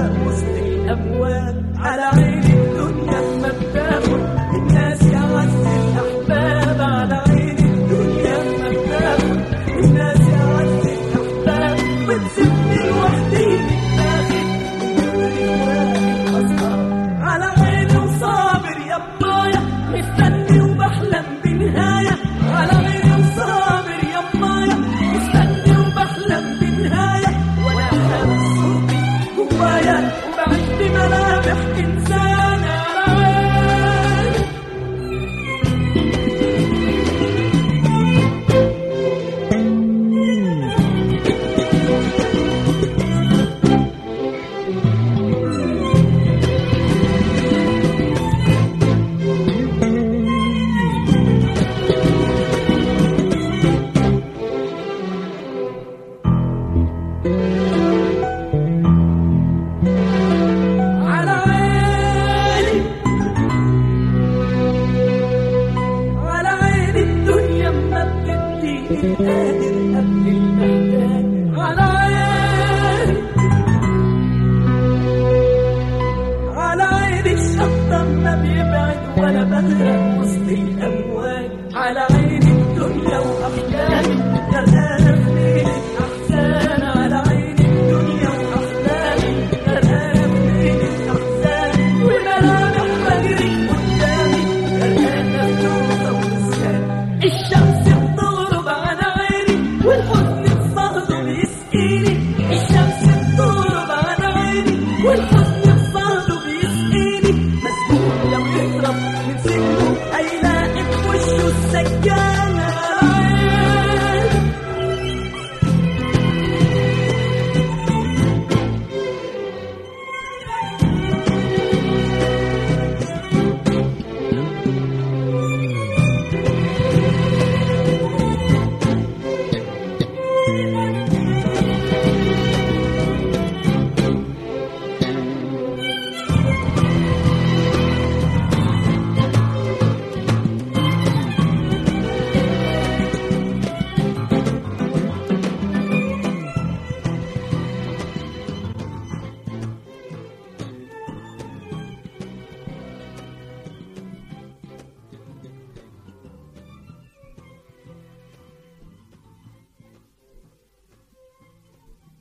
بغرق وسط الأموال. على عين الدنيا ما بتاخد الناس يعز الأحباب، على عين الدنيا ما بتاخد الناس يعز الأحباب. بتسيبني لوحدي متاخد كل واحد أصحاب. على عيني وصابر يا بابايا مستني وبحلم بنهاية. على عيني وصابر يا بابايا مستني وبحلم بنهاية. وأنا حابس صوتي جوايا وبعيش بملامح إنسان. على عيني قادر قبل المحتاج. على عيني الشطة ما بيبعد ولا بغرق وسط الأمواج. على عيني الدنيا وأحلامي غرقانة في ليلة أحزان. على عيني الدنيا وأحلامي غرقانة في ليلة أحزان. وملامح بجري قدامي غرقانة في نوبة ونسيان. الشمس بتغرب على عيني والحزن في صهده بيسقيني. الشمس بتغرب على عيني والحزن